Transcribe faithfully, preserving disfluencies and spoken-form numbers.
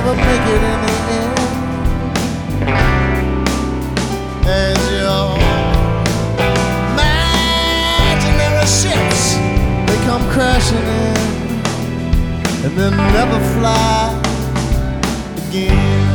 never make it in the end. As your imaginary ships, they come crashing in and then never fly again.